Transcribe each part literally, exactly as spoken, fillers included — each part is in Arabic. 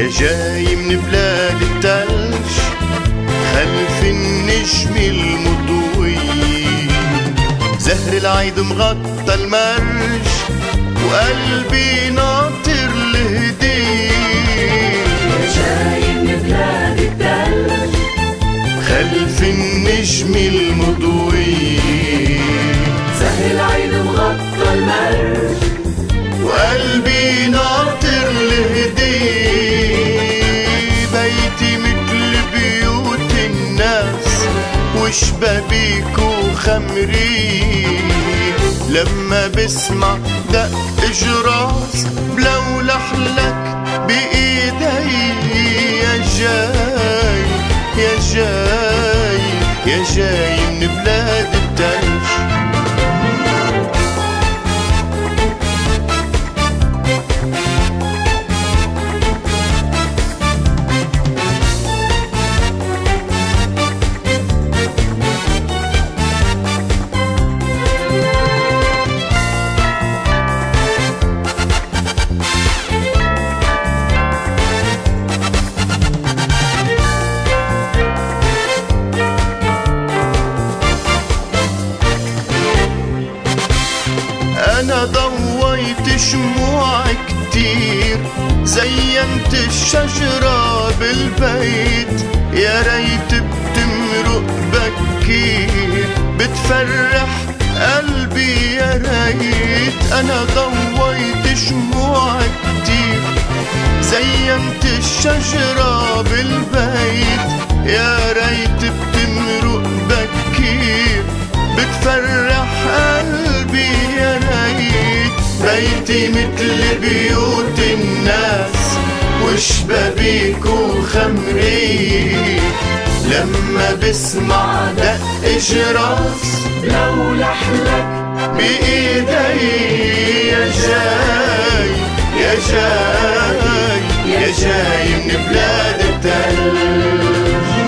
يا جاي من بلاد التلج خلف النجم المضوي، زهر العيد مغطى المرج وقلبي ناطر الهدية. يا جاي من بلاد التلج خلف النجم المضوي، زهر العيد مغطى المرج وقلبي ناطر الهدية. بيتي مثل بيوت الناس وشبابيك وخمري، لما بسمع دق جراس بلولح لك بإيدي. يا جاي يا جاي يا جاي من بلاد التلج. أنا ضويت شموع كتير، زينت الشجرة بالبيت، يا ريت بتمرق بكير بتفرح قلبي يا ريت. أنا ضويت شموع كتير، زينت الشجرة بالبيت، يا ريت بتمرق بكير بتفرح قلبي يا ريت. بيتي مثل بيوت الناس وشبابيك وخمري، لما بسمع دق جراس لولح لك بإيدي. يا جاي يا جاي يا جاي من بلاد التلج.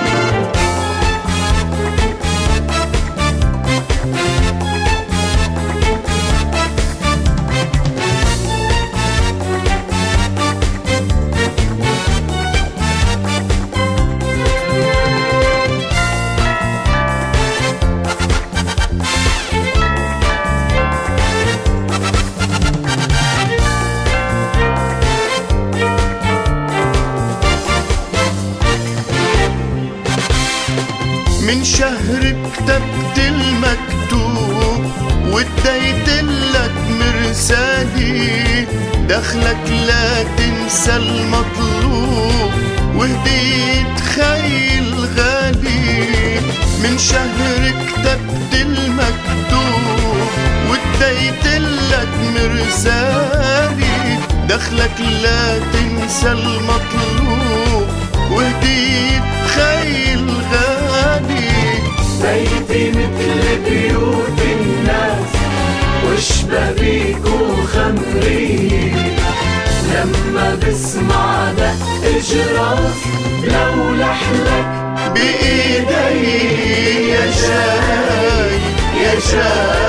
من شهر كتبت المكتوب واديتلك مرسالي، دخلك لا تنسى المطلوب وهديت خيل غالي. من شهر كتبت المكتوب واديتلك مرسالي، دخلك لا تنسى المطلوب وهديت خيل غالي. بيتي مثل بيوت الناس وشبابيك وخمري، لما بسمع دق جراس لولح لك بإيدي. يا جاي يا جاي